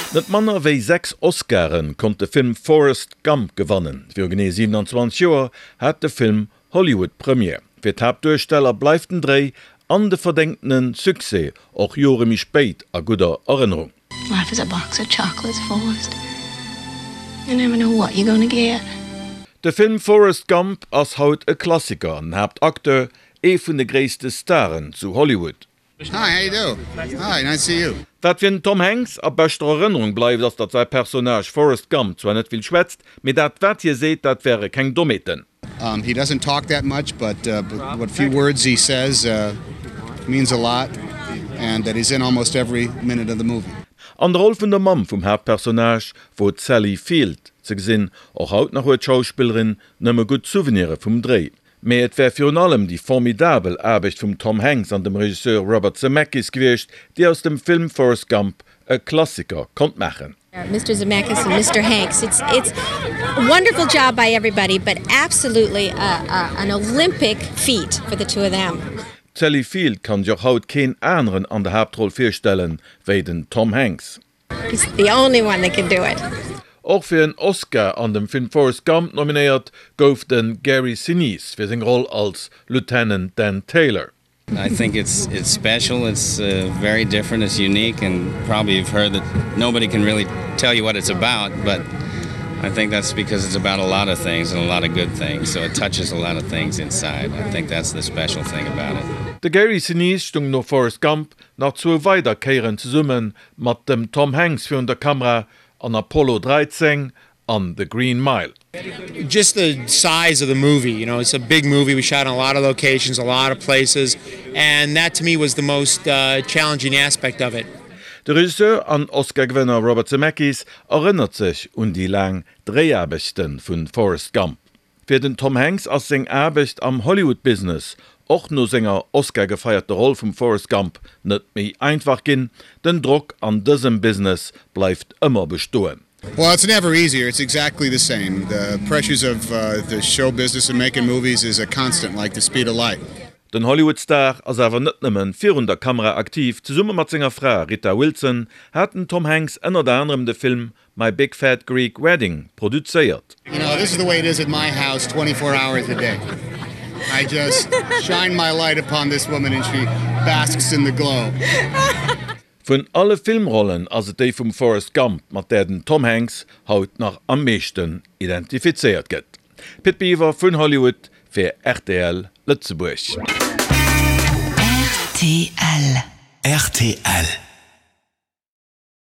Net Manner wéi 6 Oscaren konnte de Film Forrest Gump gewannen. Für genee 27 Joer hat de Film Hollywood Premier. Fir d'Hauptdarsteller bleif den Dreh an de verdenkten Suse och Jore mi spéit a guter Erinnerung. Life is a box of chocolates, Forrest. You never know what you're gonna get. De Film Forrest Gump ass haut e Klassiker an Hauptakteur vun de gréste Starren zu Hollywood. Hi, how you do? Hi, nice to see you. Dat fir Tom Hanks a bester Erinnerung bleif, dats dat sei Personage Forrest Gump zwar net viel schwätzt, mit dat wat hier seht, dat wäre keng Dometen. He doesn't talk that much, but what few words he says means a lot, and that he's in almost every minute of the movie. An der Rolle vun der Mam vum Hauptpersonage wo Sally Field ze gesinn och haut nach huet Schauspielerin nëmme gut Souvenire vum Dreh. Mei et wär fir allem die formidabel Arbecht vum Tom Hanks an dem Regisseur Robert Zemeckis gewicht, die aus dem Film Forrest Gump e Klassiker konnt machen. Mr. Zemeckis and Mr. Hanks, it's a wonderful job by everybody, but absolutely an Olympic feat for the two of them. Sally Field kann joch haut keen anderen an der Hauptroll firstellen, wéi den Tom Hanks. He's the only one that can do it. Auch fir en Oscar an dem Film Forrest Gump nominiert gouf den Gary Sinise fir seg Roll als Lieutenant Dan Taylor. I think it's special, it's very different, it's unique, and probably you've heard that nobody can really tell you what it's about, but I think that's because it's about a lot of things and a lot of good things, so it touches a lot of things inside. I think that's the special thing about it. De Gary Sinise stung no Forrest Gump nach zu weiterkeieren ze summen mat dem Tom Hanks fir der Kamera an Apollo 13 on The Green Mile. Just the size of the movie, you know, it's a big movie. We shot in a lot of locations, a lot of places, and that to me was the most challenging aspect of it. Der Regisseur an Oscar-Gewinner Robert Zemeckis erinnert sich die lang Dreharbechten vun Forrest Gump. Für den Tom Hanks als seng Arbecht am Hollywood-Business och no senger Oscar gefeierte Rolle vum Forrest Gump net méi einfach ginn, den Druck an diesem Business bleibt immer bestoen. Well, it's never easier. It's exactly the same. The pressures of the show business and making movies is a constant, like the speed of light. Den Hollywood-Star as awer net nëmmen vir der Kamera aktiv ze summe mat senger Frau Rita Wilson hatten Tom Hanks ënner der anderem de Film My Big Fat Greek Wedding produzéiert. You know, this is the way it is at my house 24 hours a day. I just shine my light upon this woman and she basks in the glow. Von alle Filmrollen as et déi vum Forrest Gump mat der den Tom Hanks haut nach am meeschten identifiziert gëtt. Pitt Beaver vun Hollywood fir RTL Lützeburg. RTL.